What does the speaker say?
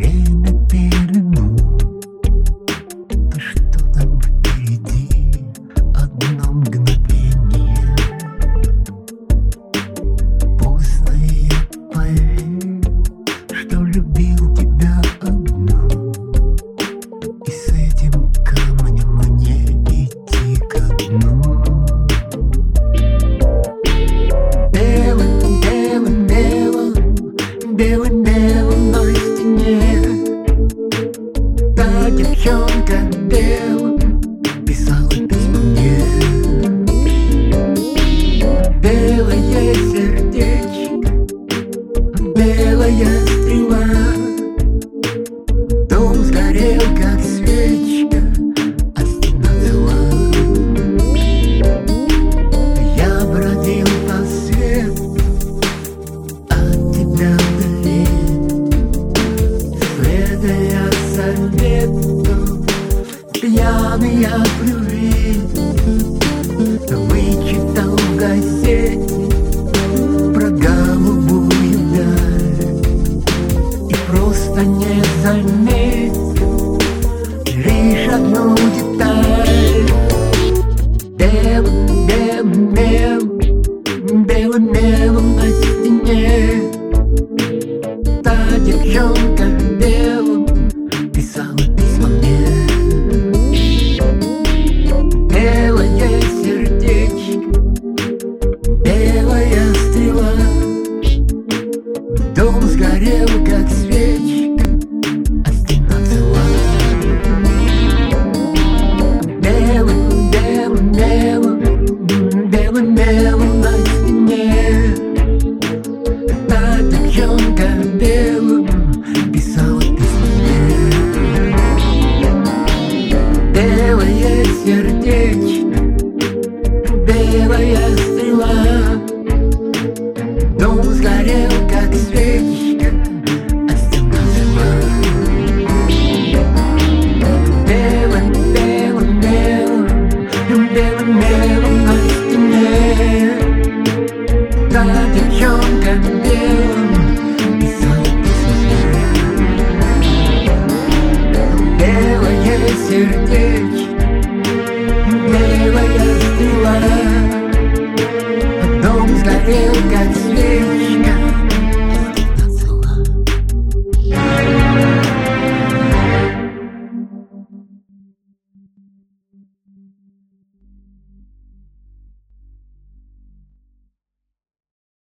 Время перемен, а что там впереди? Одно мгновение. Поздно я поверил, что любил тебя одну, и с этим камнем мне идти ко дну. Белым, белым, белым, белым, белым на стене та девчонка белым писала письма мне. Белое сердечко, белая стрела, дом сгорел, как свечка, а стена цела. Я бродил по свету от тебя вдали, следуя совету, пьяный от любви. Вычитал в газете про голубую даль и просто не заметил